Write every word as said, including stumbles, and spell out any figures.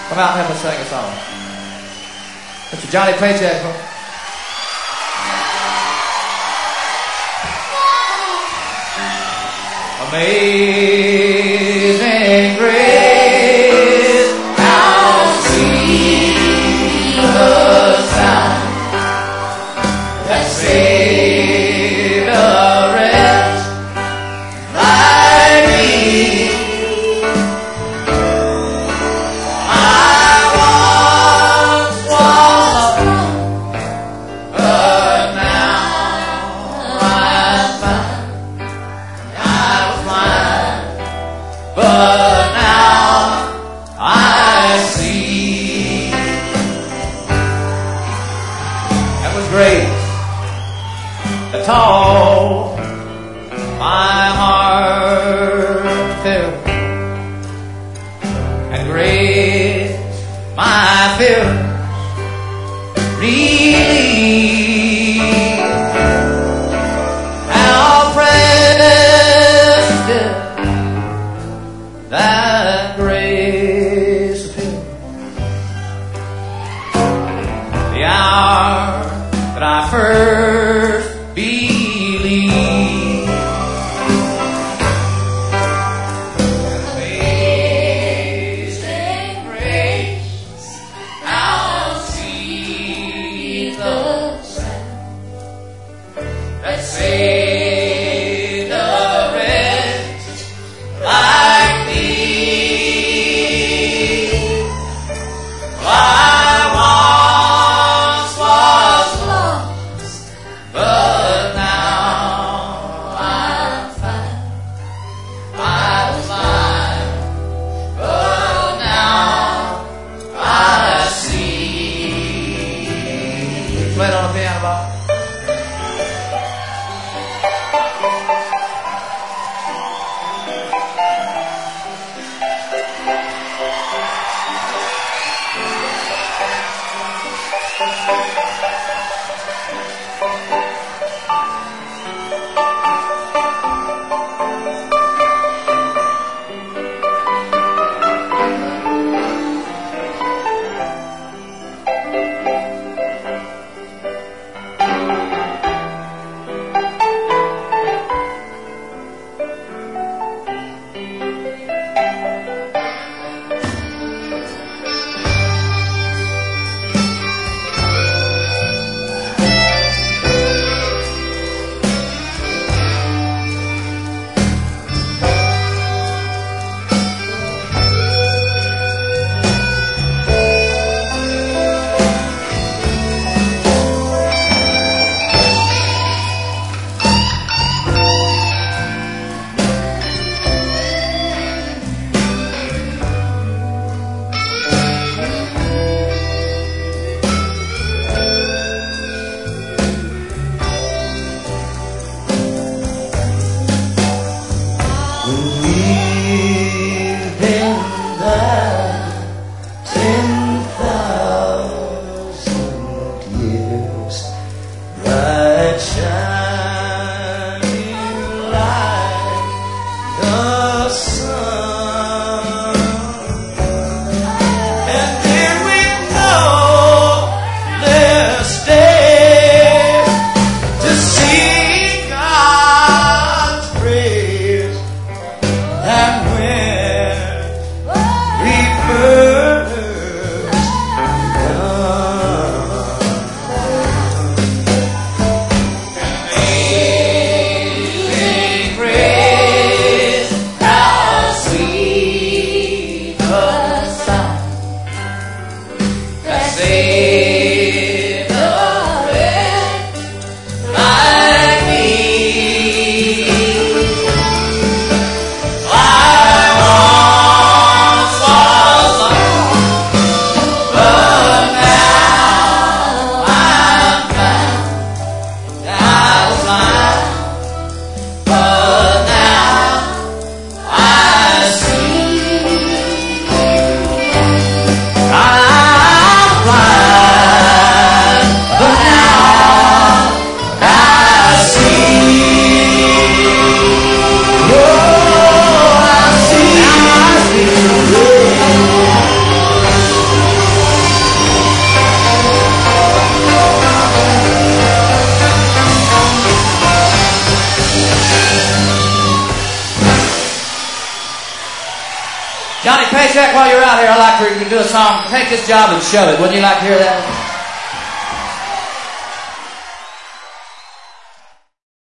Come out and help us sing a song. Mister Johnny Paycheck. Amazing grace, how sweet the sound that saved a wretch like me. I once was lost, but now I'm found. But now I see. That was grace that taught my heart to fill, and grace my fears relieve. How precious is that grace appeared. The hour that I first believed. Amazing grace, how sweet the Johnny Paycheck, while you're out here, I'd like for you to do a song, Take This Job and Shove It. Wouldn't you like to hear that?